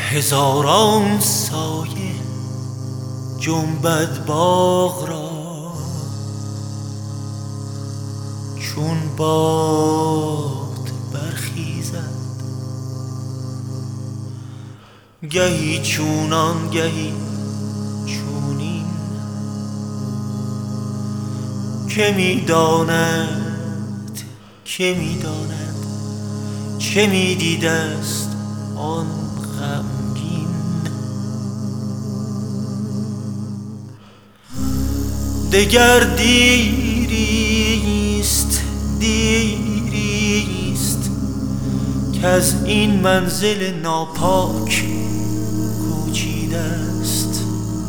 هزاران سایه جنبد باغ را، چون باد برخیزد. گهی چونان گهی چونین، که میداند که میداند چه میدیده است آن غمگین. دگر دیریست دیریست کز این منزل ناپاک کوچیده است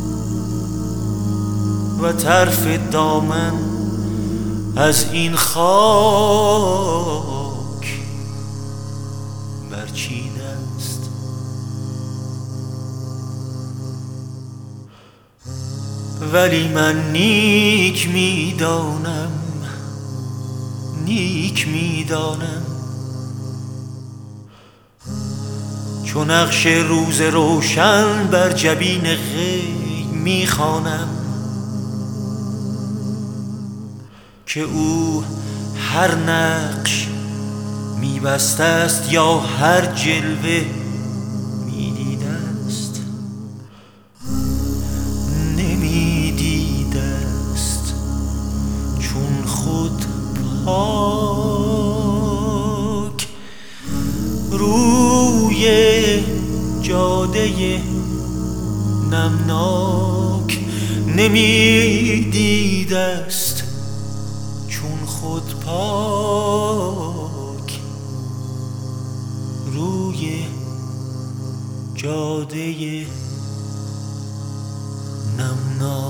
و طرف دامن از این خاک برچیده است. ولی من نیک میدانم نیک میدانم چون نقش روز روشن بر جبین غیب میخوانم که او هر نقش میبسته است یا هر جلوه میدیده است. نمیدیده است چون خود پاک روی جاده نمناک. نمیدیده است چون خود پاک روی جاده نمناک.